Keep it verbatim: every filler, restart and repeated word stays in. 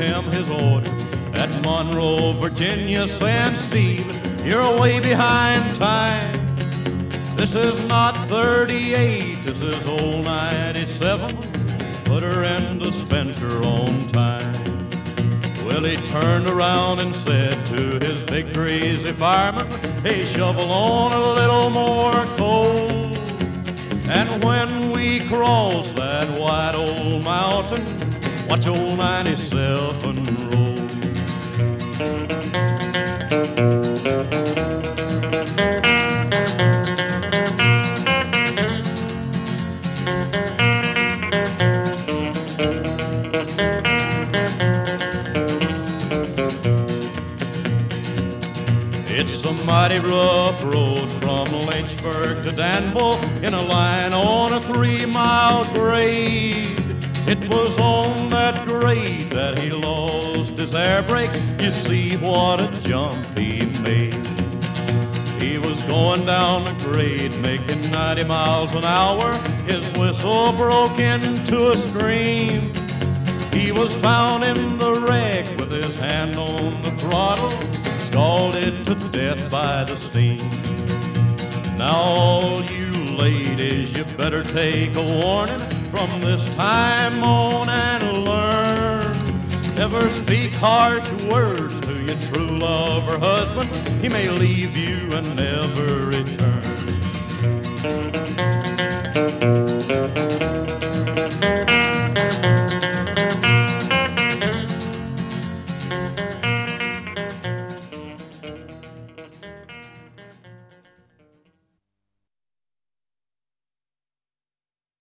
him his order at Monroe, Virginia, saying, Steve, you're way behind time. This is not thirty-eight, this is old ninety-seven. Put her in dispenser on time. Well, he turned around and said to his big crazy fireman, hey, shovel on a little more coal. And when we cross that white old mountain, watch old ninety-seven roll. It's a mighty rough road from Lynchburg to Danville in a line on a three-mile grade. It was on that grade that he lost his air brake. You see what a jump he made. He was going down the grade making ninety miles an hour. His whistle broke into a scream. He was found in the wreck with his hand on the throttle, scalded to death by the steam. Now all you ladies, you better take a warning from this time on and learn. Never speak harsh words to your true love or husband. He may leave you and never return.